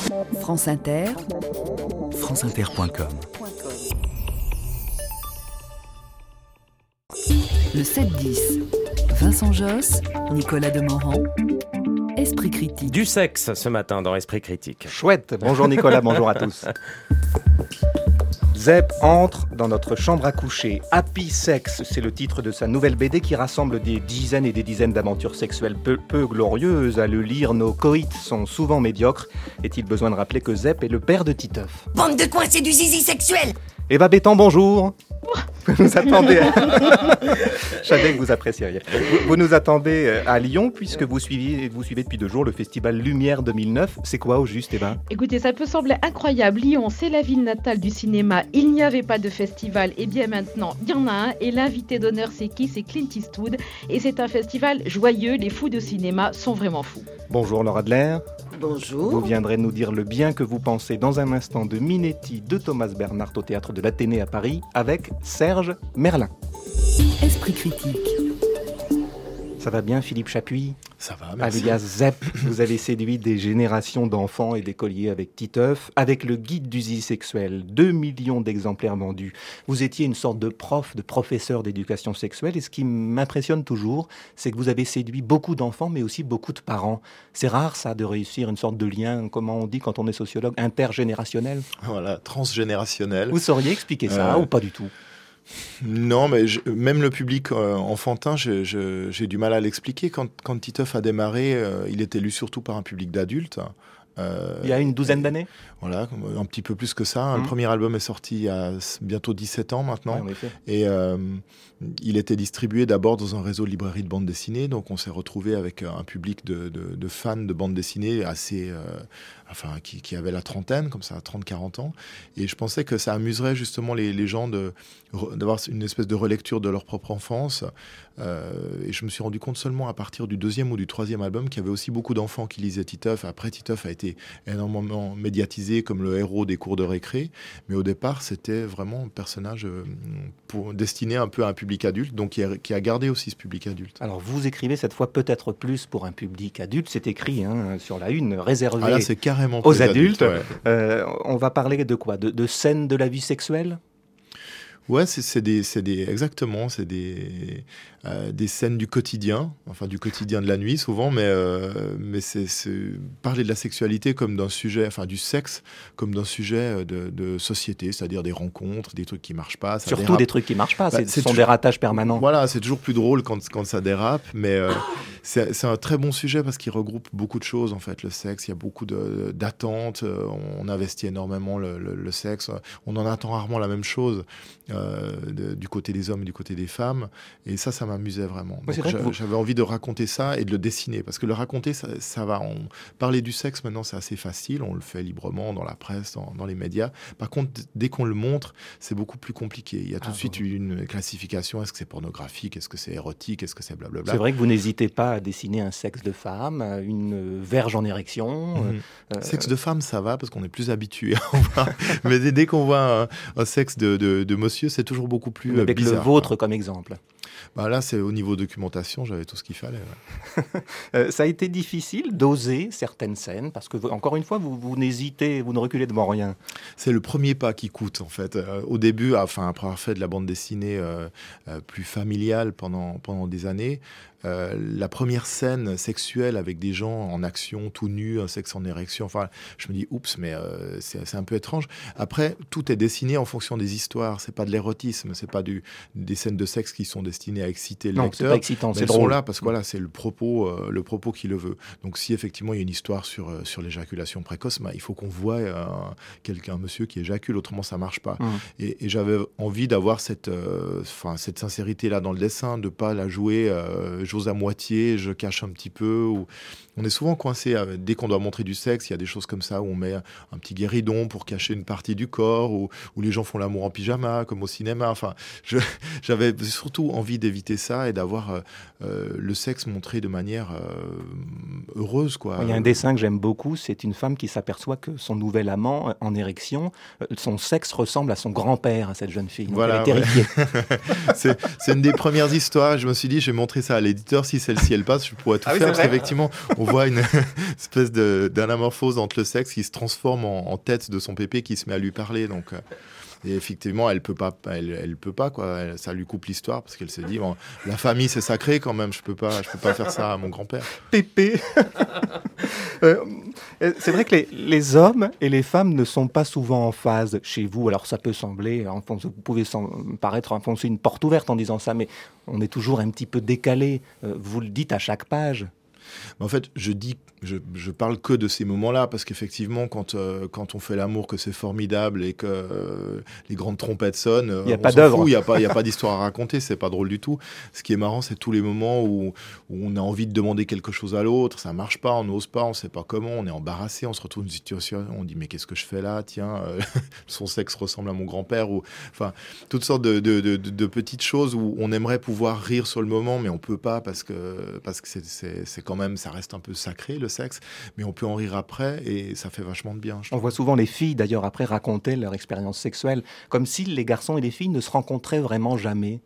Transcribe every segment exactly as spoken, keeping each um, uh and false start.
France Inter, franceinter point com. Le sept dix. Vincent Josse, Nicolas Demorand, Esprit Critique. Du sexe ce matin dans Esprit Critique. Chouette. Bonjour Nicolas, bonjour à tous. Zep entre dans notre chambre à coucher. Happy Sex, c'est le titre de sa nouvelle B D qui rassemble des dizaines et des dizaines d'aventures sexuelles peu, peu glorieuses. À le lire, nos coïts sont souvent médiocres. Est-il besoin de rappeler que Zep est le père de Titeuf? Bande de coincés du zizi sexuel! Eva Bétan, bonjour. Vous nous attendez. Je savais que vous apprécieriez. Vous, vous nous attendez à Lyon puisque vous suivez, vous suivez depuis deux jours le festival Lumière deux mille neuf. C'est quoi au juste, Eva? Écoutez, ça peut sembler incroyable. Lyon, c'est la ville natale du cinéma. Il n'y avait pas de festival. Et bien maintenant, il y en a un. Et l'invité d'honneur, c'est qui? C'est Clint Eastwood. Et c'est un festival joyeux. Les fous de cinéma sont vraiment fous. Bonjour Laura Adler. Bonjour. Vous viendrez nous dire le bien que vous pensez dans un instant de Minetti de Thomas Bernhardt au Théâtre de l'Athénée à Paris avec Serge Merlin. Esprit Critique. Ça va bien Philippe Chapuis? Ça va, merci. Alias Zep, vous avez séduit des générations d'enfants et d'écoliers avec Titeuf, avec le guide du zizi sexuel, deux millions d'exemplaires vendus. Vous étiez une sorte de prof, de professeur d'éducation sexuelle, et ce qui m'impressionne toujours, c'est que vous avez séduit beaucoup d'enfants, mais aussi beaucoup de parents. C'est rare ça, de réussir une sorte de lien, comment on dit quand on est sociologue, intergénérationnel. Voilà, transgénérationnel. Vous sauriez expliquer ça, euh... ou pas du tout? Non, mais je, même le public euh, enfantin, je, je, j'ai du mal à l'expliquer. Quand, quand Titeuf a démarré, euh, il était lu surtout par un public d'adultes. Euh, il y a une douzaine d'années ? Voilà, un petit peu plus que ça. Mmh. Le premier album est sorti il y a bientôt dix-sept ans maintenant. Ouais, en effet. Et euh, il était distribué d'abord dans un réseau de librairies de bande dessinée. Donc on s'est retrouvé avec un public de, de, de fans de bande dessinée assez, euh, enfin, qui, qui avait la trentaine, comme ça, trente quarante ans. Et je pensais que ça amuserait justement les, les gens de, d'avoir une espèce de relecture de leur propre enfance. Euh, et je me suis rendu compte seulement à partir du deuxième ou du troisième album qu'il y avait aussi beaucoup d'enfants qui lisaient Titeuf. Après, Titeuf a été énormément médiatisé comme le héros des cours de récré, mais au départ c'était vraiment un personnage pour, destiné un peu à un public adulte, donc qui a, qui a gardé aussi ce public adulte. Alors vous écrivez cette fois peut-être plus pour un public adulte, c'est écrit hein, sur la une, réservé ah là, c'est carrément aux adultes. adultes ouais. euh, on va parler de quoi? De, de scènes de la vie sexuelle? Ouais, c'est, c'est des, c'est des, exactement, c'est des, euh, des scènes du quotidien, enfin du quotidien de la nuit souvent, mais, euh, mais c'est, c'est parler de la sexualité comme d'un sujet, enfin du sexe comme d'un sujet de, de société, c'est-à-dire des rencontres, des trucs qui marchent pas. Ça Surtout dérape. des trucs qui marchent pas, bah, c'est, c'est ce sont toujours, des ratages permanents. Voilà, c'est toujours plus drôle quand, quand ça dérape, mais euh, c'est, c'est un très bon sujet parce qu'il regroupe beaucoup de choses en fait, le sexe, il y a beaucoup de, d'attentes, on investit énormément le, le, le sexe, on en attend rarement la même chose. Euh, de, du côté des hommes et du côté des femmes, et ça, ça m'amusait vraiment. Oui, Donc, j'a, vous... j'avais envie de raconter ça et de le dessiner, parce que le raconter, ça, ça va. On... Parler du sexe, maintenant, c'est assez facile, on le fait librement dans la presse, dans, dans les médias. Par contre, dès qu'on le montre, c'est beaucoup plus compliqué. Il y a tout ah, de suite bon. une classification, est-ce que c'est pornographique, est-ce que c'est érotique, est-ce que c'est blablabla. C'est vrai que vous n'hésitez pas à dessiner un sexe de femme, une verge en érection. Mmh. Euh... Sexe de femme, ça va, parce qu'on est plus habitué à voir. Mais dès, dès qu'on voit un, un sexe de, de, de monsieur, c'est toujours beaucoup plus euh, avec bizarre. Le vôtre hein. Comme exemple. Bah là, c'est au niveau documentation, j'avais tout ce qu'il fallait. Ouais. euh, ça a été difficile d'oser certaines scènes, parce que, vous, encore une fois, vous, vous n'hésitez, vous ne reculez devant rien. C'est le premier pas qui coûte, en fait. Euh, au début, enfin, après avoir fait de la bande dessinée euh, euh, plus familiale pendant, pendant des années, Euh, la première scène sexuelle avec des gens en action, tout nus, un sexe en érection, enfin, je me dis, oups, mais euh, c'est, c'est un peu étrange. Après, tout est dessiné en fonction des histoires. C'est pas de l'érotisme, c'est pas du, des scènes de sexe qui sont destinées à exciter le non, lecteur. Non, c'est pas excitant, c'est elles drôle. sont là parce que voilà, c'est le propos, euh, le propos qui le veut. Donc, si effectivement il y a une histoire sur euh, sur l'éjaculation précoce, bah, il faut qu'on voit euh, quelqu'un, un monsieur qui éjacule, autrement ça marche pas. Mmh. Et, et j'avais envie d'avoir cette, enfin, euh, cette sincérité là dans le dessin, de pas la jouer. Euh, j'ose à moitié, je cache un petit peu. Ou... On est souvent coincé, euh, dès qu'on doit montrer du sexe, il y a des choses comme ça où on met un petit guéridon pour cacher une partie du corps, ou où les gens font l'amour en pyjama, comme au cinéma. Enfin, je, j'avais surtout envie d'éviter ça et d'avoir euh, euh, le sexe montré de manière euh, heureuse, quoi. Il y a un dessin que j'aime beaucoup, c'est une femme qui s'aperçoit que son nouvel amant, en érection, son sexe ressemble à son grand-père, à cette jeune fille. Donc voilà, elle est terrifiée. ouais. c'est, c'est une des premières histoires. Je me suis dit, je vais montrer ça à l'éditeur. auditeurs, si celle-ci elle passe, je pourrais tout Ah oui, faire c'est parce vrai. qu'effectivement, on voit une espèce de, d'anamorphose entre le sexe qui se transforme en, en tête de son pépé qui se met à lui parler. Donc, euh, et effectivement, elle peut pas, elle, elle peut pas quoi. Elle- ça lui coupe l'histoire parce qu'elle se dit, bon, la famille c'est sacré quand même. Je peux pas, je peux pas faire ça à mon grand-père. Pépé. Euh, c'est vrai que les, les hommes et les femmes ne sont pas souvent en phase chez vous. Alors ça peut sembler, enfonce- vous pouvez sem- paraître enfoncer une porte ouverte en disant ça, mais on est toujours un petit peu décalé. Euh, vous le dites à chaque page. Mais en fait, je dis, je, je parle que de ces moments-là parce qu'effectivement, quand euh, quand on fait l'amour, que c'est formidable et que euh, les grandes trompettes sonnent, euh, Il y a on pas s'en d'œuvre. fout, il y a pas, il y a pas d'histoire à raconter, c'est pas drôle du tout. Ce qui est marrant, c'est tous les moments où, où on a envie de demander quelque chose à l'autre, ça marche pas, on n'ose pas, on sait pas comment, on est embarrassé, on se retrouve dans une situation, on dit mais qu'est-ce que je fais là, tiens, euh, son sexe ressemble à mon grand-père ou, enfin, toutes sortes de, de, de, de- de petites choses où on aimerait pouvoir rire sur le moment, mais on peut pas parce que parce que c'est, c'est, c'est quand même, ça reste un peu sacré le sexe, mais on peut en rire après et ça fait vachement de bien. Je On trouve. voit souvent les filles, d'ailleurs, après raconter leur expérience sexuelle, comme si les garçons et les filles ne se rencontraient vraiment jamais.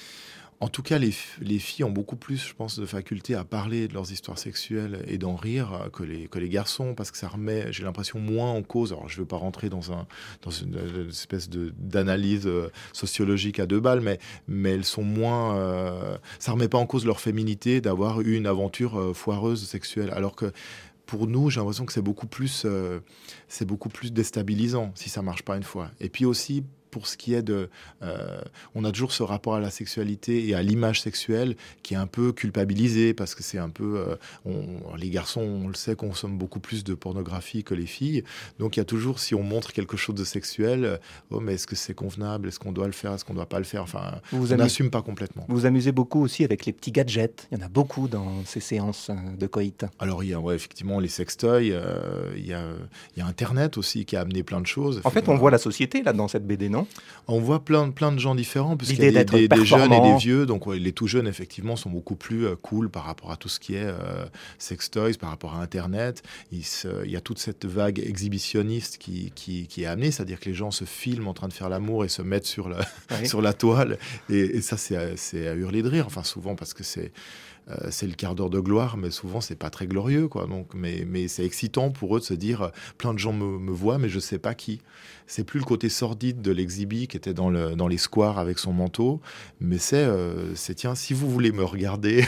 En tout cas, les, f- les filles ont beaucoup plus, je pense, de faculté à parler de leurs histoires sexuelles et d'en rire euh, que les, que les garçons, parce que ça remet, j'ai l'impression, moins en cause. Alors, je ne veux pas rentrer dans, un, dans une, une espèce de, d'analyse euh, sociologique à deux balles, mais, mais elles sont moins... euh, ça ne remet pas en cause leur féminité d'avoir eu une aventure euh, foireuse sexuelle, alors que pour nous, j'ai l'impression que c'est beaucoup plus, euh, c'est beaucoup plus déstabilisant si ça marche pas une fois. Et puis aussi, pour ce qui est de... euh, on a toujours ce rapport à la sexualité et à l'image sexuelle qui est un peu culpabilisé parce que c'est un peu... euh, on- les garçons, on le sait, consomment beaucoup plus de pornographie que les filles. Donc il y a toujours, si on montre quelque chose de sexuel, euh, oh mais est-ce que c'est convenable? Est-ce qu'on doit le faire? Est-ce qu'on doit pas le faire? Enfin, Vous vous on amusez, n'assume pas complètement. vous vous amusez beaucoup aussi avec les petits gadgets. Il y en a beaucoup dans ces séances euh, de coït. Alors, il y a ouais, effectivement les sextoys, euh, il, y a, il y a Internet aussi qui a amené plein de choses. En fait, on voit la société là dans cette B D, non? On voit plein, plein de gens différents, puisqu'il y L'idée a des, d'être des- des jeunes et performant. des vieux. Donc, ouais, les tout jeunes, effectivement, sont beaucoup plus euh, cool par rapport à tout ce qui est euh, sextoys, par rapport à Internet. Il, se- il y a toute cette vague exhibitionniste qui, qui, qui est amenée, c'est-à-dire que les gens se filment en train de faire l'amour et se mettent sur la, Oui. sur la toile. Et, et ça, c'est à, c'est à hurler de rire. Enfin, souvent, parce que c'est... euh, c'est le quart d'heure de gloire, mais souvent c'est pas très glorieux, quoi. Donc, mais, mais c'est excitant pour eux de se dire, euh, plein de gens me, me voient, mais je sais pas qui. C'est plus le côté sordide de l'exhibi qui était dans, le, dans les squares avec son manteau, mais c'est, euh, c'est tiens, si vous voulez me regarder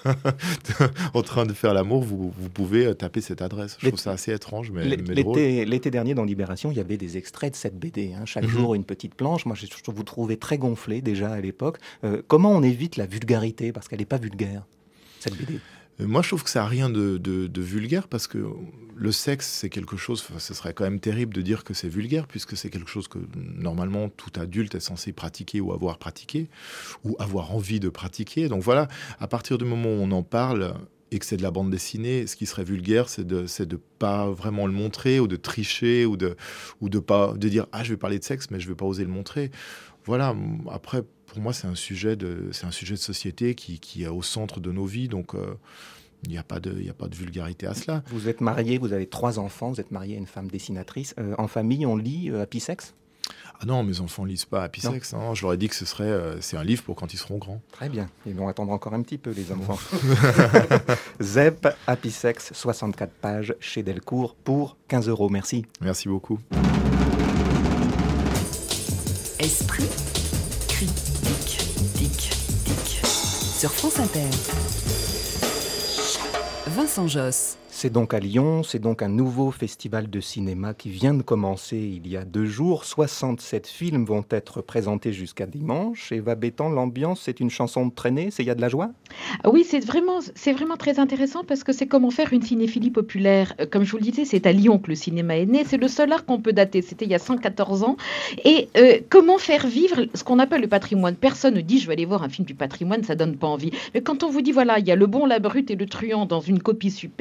en train de faire l'amour, vous, vous pouvez euh, taper cette adresse. Je L'é- trouve ça assez étrange, mais, L'é- mais drôle. L'été, l'été dernier, dans Libération, il y avait des extraits de cette B D. hein. Chaque Mhm. jour, une petite planche. Moi, je je vous trouvais très gonflé déjà à l'époque. Euh, comment on évite la vulgarité? Parce qu'elle n'est pas vulgaire, cette B D. Euh, Moi, je trouve que ça n'a rien de, de- de vulgaire parce que le sexe, c'est quelque chose. Enfin, ce serait quand même terrible de dire que c'est vulgaire puisque c'est quelque chose que normalement tout adulte est censé pratiquer ou avoir pratiqué ou avoir envie de pratiquer. Donc voilà, à partir du moment où on en parle et que c'est de la bande dessinée, ce qui serait vulgaire, c'est de c'est de pas vraiment le montrer ou de tricher ou de ou de pas de dire ah je vais parler de sexe mais je vais pas oser le montrer. Voilà. Après, pour moi, c'est un sujet de c'est un sujet de société qui, qui est au centre de nos vies. Donc euh, il n'y a pas de il y a pas de vulgarité à cela. Vous êtes marié, vous avez trois enfants, vous êtes marié à une femme dessinatrice. Euh, en famille, on lit euh, Happy Sex? Ah non, mes enfants lisent pas Happy Non. Sex. hein. Je leur ai dit que ce serait euh, c'est un livre pour quand ils seront grands. Très bien. Ils vont attendre encore un petit peu, les enfants. Zep, Happy Sex, soixante-quatre pages chez Delcourt pour quinze euros. Merci. Merci beaucoup. Esprit critique. Tic, tic. Sur France Inter. Vincent Josse. C'est donc à Lyon, c'est donc un nouveau festival de cinéma qui vient de commencer il y a deux jours. soixante-sept films vont être présentés jusqu'à dimanche. Eva Bétan, l'ambiance, c'est une chanson de traînée, c'est il y a de la joie? Ah oui, c'est vraiment, c'est vraiment très intéressant parce que c'est comment faire une cinéphilie populaire. Euh, Comme je vous le disais, c'est à Lyon que le cinéma est né. C'est le seul art qu'on peut dater. C'était il y a cent quatorze ans. Et euh, comment faire vivre ce qu'on appelle le patrimoine? Personne ne dit je vais aller voir un film du patrimoine, ça donne pas envie. Mais quand on vous dit voilà, il y a le bon, la brute et le truand dans une copie superbe, vous avez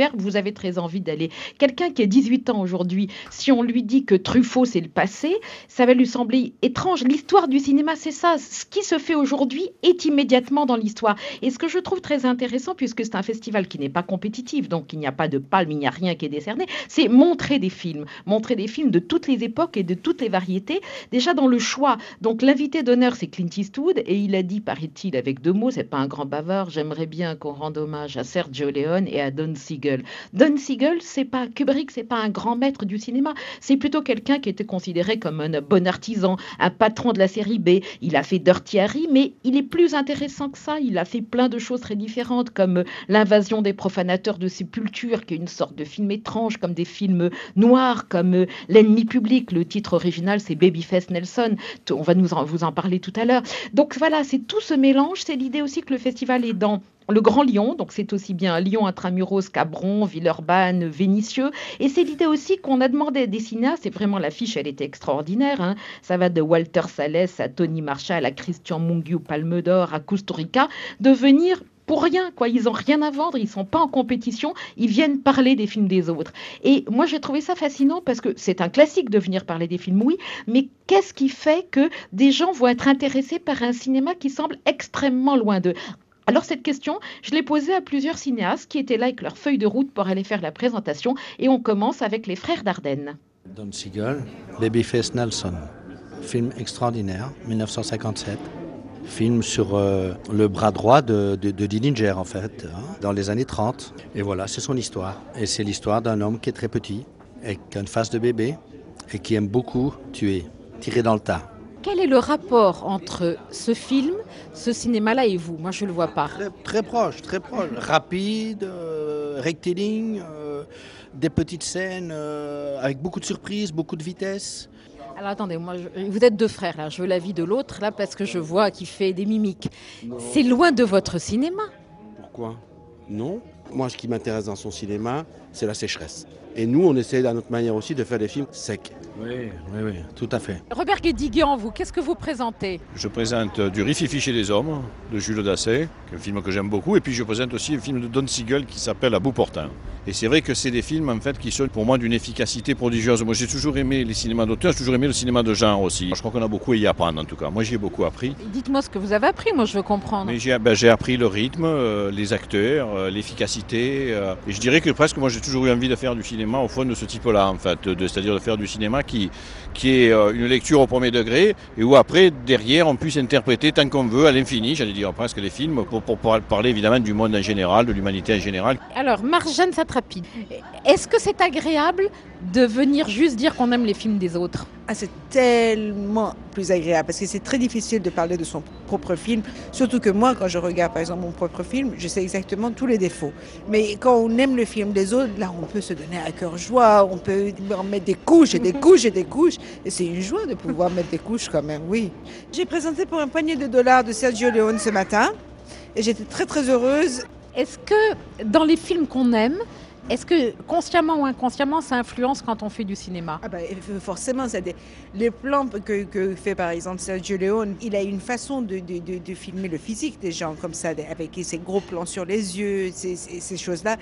j'avais très envie d'aller. Quelqu'un qui a dix-huit ans aujourd'hui, si on lui dit que Truffaut c'est le passé, ça va lui sembler étrange. L'histoire du cinéma, c'est ça. Ce qui se fait aujourd'hui est immédiatement dans l'histoire. Et ce que je trouve très intéressant, puisque c'est un festival qui n'est pas compétitif, donc il n'y a pas de palme, il n'y a rien qui est décerné, c'est montrer des films, montrer des films de toutes les époques et de toutes les variétés. Déjà dans le choix, donc l'invité d'honneur c'est Clint Eastwood, et il a dit, paraît-il, avec deux mots, c'est pas un grand bavard, j'aimerais bien qu'on rende hommage à Sergio Leone et à Don Siegel. Don Siegel, c'est pas Kubrick, c'est pas un grand maître du cinéma, c'est plutôt quelqu'un qui était considéré comme un bon artisan, un patron de la série B. Il a fait Dirty Harry, mais il est plus intéressant que ça. Il a fait plein de choses très différentes, comme L'invasion des profanateurs de sépulture, qui est une sorte de film étrange, comme des films noirs, comme L'ennemi public. Le titre original, c'est Babyface Nelson. On va nous en, vous en parler tout à l'heure. Donc voilà, c'est tout ce mélange. C'est l'idée aussi que le festival est dans le Grand Lyon, donc c'est aussi bien Lyon intramuros, Cabron, Villeurbanne, Vénissieux. Et c'est l'idée aussi qu'on a demandé à des cinéastes, c'est vraiment l'affiche, elle était extraordinaire, hein. Ça va de Walter Salles à Tony Marshall, à Christian Mungiu, Palme d'Or, à Kusturica, de venir pour rien, quoi. Ils n'ont rien à vendre, ils ne sont pas en compétition, ils viennent parler des films des autres. Et moi, j'ai trouvé ça fascinant parce que c'est un classique de venir parler des films, oui, mais qu'est-ce qui fait que des gens vont être intéressés par un cinéma qui semble extrêmement loin d'eux ? Alors cette question, je l'ai posée à plusieurs cinéastes qui étaient là avec leur feuille de route pour aller faire la présentation, et on commence avec les frères Dardenne. Don Siegel, Babyface Nelson, film extraordinaire, dix-neuf cent cinquante-sept. Film sur euh, le bras droit de, de, de Dillinger, en fait, hein, dans les années trente. Et voilà, c'est son histoire. Et c'est l'histoire d'un homme qui est très petit, et qui a une face de bébé, et qui aime beaucoup tuer, tirer dans le tas. Quel est le rapport entre ce film, ce cinéma-là et vous ? Moi, je ne le vois pas. Très, très proche, très proche. Rapide, euh, rectiligne, euh, des petites scènes euh, avec beaucoup de surprises, beaucoup de vitesse. Alors attendez, moi, je, vous êtes deux frères là, je veux l'avis de l'autre là parce que je vois qu'il fait des mimiques. Non. C'est loin de votre cinéma. Pourquoi ? Non. Moi, ce qui m'intéresse dans son cinéma, c'est la sécheresse. Et nous, on essaie à notre manière aussi de faire des films secs. Oui, oui, oui, tout à fait. Robert Guédiguian, vous, qu'est-ce que vous présentez ? Je présente Du Rififi chez les hommes, de Jules Dasset, qui est un film que j'aime beaucoup. Et puis je présente aussi un film de Don Siegel qui s'appelle À bout portant. Et c'est vrai que c'est des films en fait qui sont pour moi d'une efficacité prodigieuse. Moi j'ai toujours aimé les cinémas d'auteur, j'ai toujours aimé le cinéma de genre aussi. Je crois qu'on a beaucoup à y apprendre en tout cas. Moi j'y ai beaucoup appris. Et dites-moi ce que vous avez appris, moi je veux comprendre. Mais j'ai, ben, j'ai appris le rythme, euh, les acteurs, euh, l'efficacité. Euh, et je dirais que presque moi j'ai toujours eu envie de faire du cinéma au fond de ce type-là en fait. De, c'est-à-dire de faire du cinéma qui, qui est euh, une lecture au premier degré et où après derrière on puisse interpréter tant qu'on veut à l'infini, j'allais dire presque les films, pour, pour, pour parler évidemment du monde en général, de l'humanité en général. Alors Marjane Satrapi, est-ce que c'est agréable de venir juste dire qu'on aime les films des autres ? Ah, c'est tellement plus agréable parce que c'est très difficile de parler de son propre film, surtout que moi, quand je regarde par exemple mon propre film, je sais exactement tous les défauts. Mais quand on aime le film des autres, là, on peut se donner à cœur joie, on peut en mettre des couches et des couches et des couches. Et c'est une joie de pouvoir mettre des couches quand même, oui. J'ai présenté pour un poignet de dollars de Sergio Leone ce matin et j'étais très très heureuse. Est-ce que dans les films qu'on aime, est-ce que consciemment ou inconsciemment, ça influence quand on fait du cinéma ? Ah bah, forcément, c'est des... les plans que, que fait par exemple Sergio Leone, il a une façon de, de, de, de filmer le physique des gens comme ça, avec ses gros plans sur les yeux, ces, ces, ces choses-là.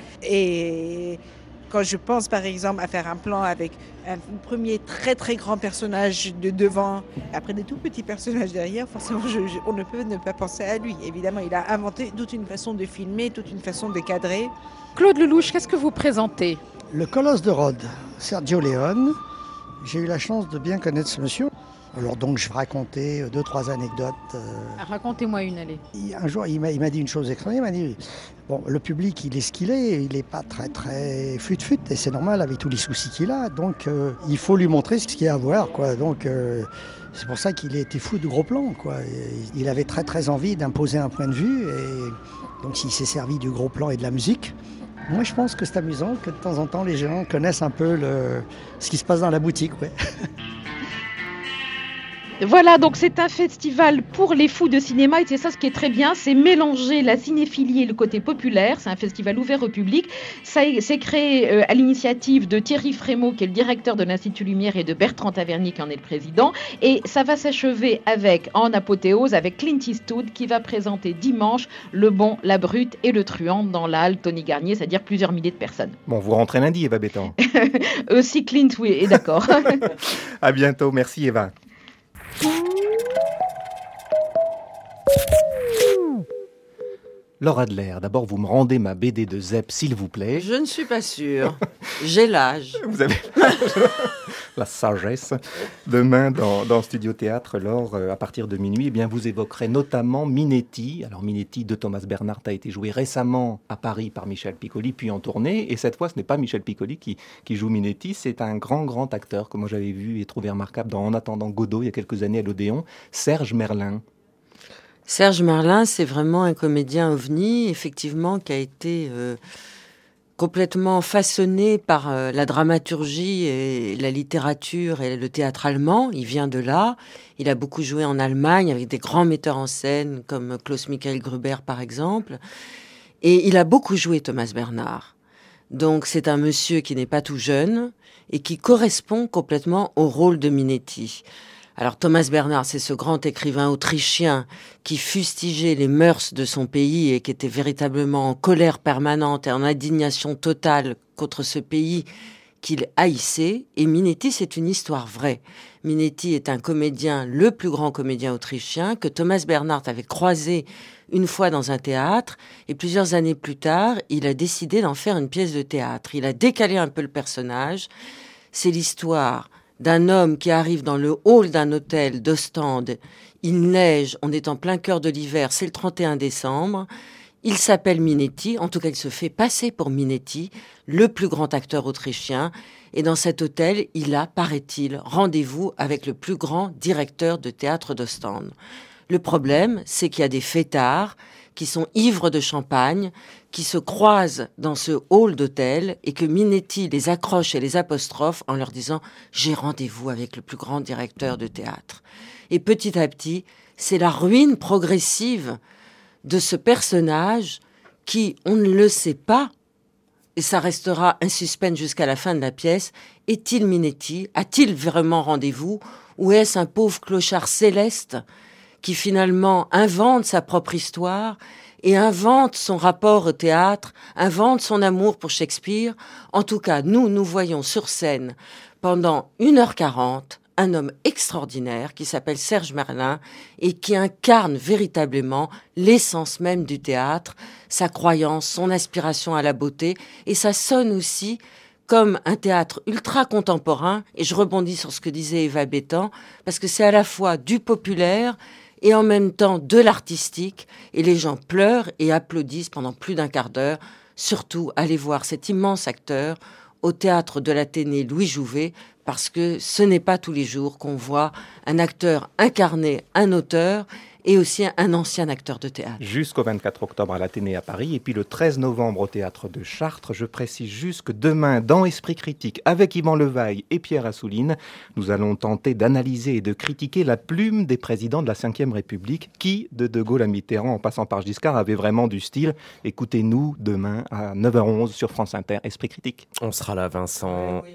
Et quand je pense par exemple à faire un plan avec un premier très très grand personnage de devant, après des tout petits personnages derrière, forcément je, je, on ne peut ne pas penser à lui. Évidemment, il a inventé toute une façon de filmer, toute une façon de cadrer. Claude Lelouch, qu'est-ce que vous présentez ? Le Colosse de Rhodes, Sergio Leone. J'ai eu la chance de bien connaître ce monsieur. Alors donc je vais raconter deux, trois anecdotes. Euh... Racontez-moi une, allez. Un jour, il m'a, il m'a dit une chose extraordinaire. Il m'a dit, bon, le public, il est ce qu'il est, il n'est pas très, très fut-fut, et c'est normal avec tous les soucis qu'il a. Donc euh, il faut lui montrer ce qu'il y a à voir, quoi. Donc euh, c'est pour ça qu'il a été fou de gros plans, quoi. Et il avait très, très envie d'imposer un point de vue, et donc s'il s'est servi du gros plan et de la musique. Moi, je pense que c'est amusant que de temps en temps, les gens connaissent un peu le... ce qui se passe dans la boutique. Ouais. Voilà, donc c'est un festival pour les fous de cinéma et c'est ça ce qui est très bien, c'est mélanger la cinéphilie et le côté populaire. C'est un festival ouvert au public. Ça c'est créé euh, à l'initiative de Thierry Frémaux, qui est le directeur de l'Institut Lumière, et de Bertrand Tavernier, qui en est le président. Et ça va s'achever avec, en apothéose, avec Clint Eastwood, qui va présenter dimanche Le Bon, la Brute et le Truand dans la halle Tony Garnier, c'est-à-dire plusieurs milliers de personnes. Bon, vous rentrez lundi, Eva Bétan. euh, si Clint, oui, est d'accord. À bientôt, merci Eva. Laura Adler, d'abord vous me rendez ma B D de Zep, s'il vous plaît. Je ne suis pas sûre. J'ai l'âge. Vous avez la sagesse. Demain, dans, dans Studio Théâtre, Laure, euh, à partir de minuit, eh bien, vous évoquerez notamment Minetti. Alors Minetti de Thomas Bernhardt a été joué récemment à Paris par Michel Piccoli, puis en tournée. Et cette fois, ce n'est pas Michel Piccoli qui, qui joue Minetti, c'est un grand, grand acteur que moi j'avais vu et trouvé remarquable dans En attendant Godot, il y a quelques années à l'Odéon, Serge Merlin. Serge Merlin, c'est vraiment un comédien ovni, effectivement, qui a été euh, complètement façonné par euh, la dramaturgie et la littérature et le théâtre allemand. Il vient de là. Il a beaucoup joué en Allemagne avec des grands metteurs en scène comme Klaus-Michael Gruber, par exemple. Et il a beaucoup joué Thomas Bernhardt. Donc c'est un monsieur qui n'est pas tout jeune et qui correspond complètement au rôle de Minetti. Alors Thomas Bernhardt, c'est ce grand écrivain autrichien qui fustigeait les mœurs de son pays et qui était véritablement en colère permanente et en indignation totale contre ce pays qu'il haïssait. Et Minetti, c'est une histoire vraie. Minetti est un comédien, le plus grand comédien autrichien, que Thomas Bernhardt avait croisé une fois dans un théâtre. Et plusieurs années plus tard, il a décidé d'en faire une pièce de théâtre. Il a décalé un peu le personnage. C'est l'histoire d'un homme qui arrive dans le hall d'un hôtel d'Ostende. Il neige, on est en plein cœur de l'hiver, c'est le trente et un décembre. Il s'appelle Minetti, en tout cas il se fait passer pour Minetti, le plus grand acteur autrichien. Et dans cet hôtel, il a, paraît-il, rendez-vous avec le plus grand directeur de théâtre d'Ostende. Le problème, c'est qu'il y a des fêtards qui sont ivres de champagne, qui se croisent dans ce hall d'hôtel et que Minetti les accroche et les apostrophe en leur disant « J'ai rendez-vous avec le plus grand directeur de théâtre ». Et petit à petit, c'est la ruine progressive de ce personnage qui, on ne le sait pas, et ça restera un suspense jusqu'à la fin de la pièce, est-il Minetti? A-t-il vraiment rendez-vous? Ou est-ce un pauvre clochard céleste qui finalement invente sa propre histoire et invente son rapport au théâtre, invente son amour pour Shakespeare? En tout cas, nous, nous voyons sur scène, pendant une heure quarante, un homme extraordinaire qui s'appelle Serge Merlin et qui incarne véritablement l'essence même du théâtre, sa croyance, son aspiration à la beauté. Et ça sonne aussi comme un théâtre ultra contemporain. Et je rebondis sur ce que disait Eva Bétan, parce que c'est à la fois du populaire et en même temps de l'artistique, et les gens pleurent et applaudissent pendant plus d'un quart d'heure. Surtout, allez voir cet immense acteur au théâtre de l'Athénée Louis Jouvet, parce que ce n'est pas tous les jours qu'on voit un acteur incarner un auteur et aussi un ancien acteur de théâtre. Jusqu'au vingt-quatre octobre à l'Athénée à Paris et puis le treize novembre au Théâtre de Chartres. Je précise juste que demain, dans Esprit Critique, avec Yvan Levaille et Pierre Assouline, nous allons tenter d'analyser et de critiquer la plume des présidents de la cinquième République qui, de De Gaulle à Mitterrand en passant par Giscard, avait vraiment du style. Écoutez-nous demain à neuf heures onze sur France Inter, Esprit Critique. On sera là, Vincent.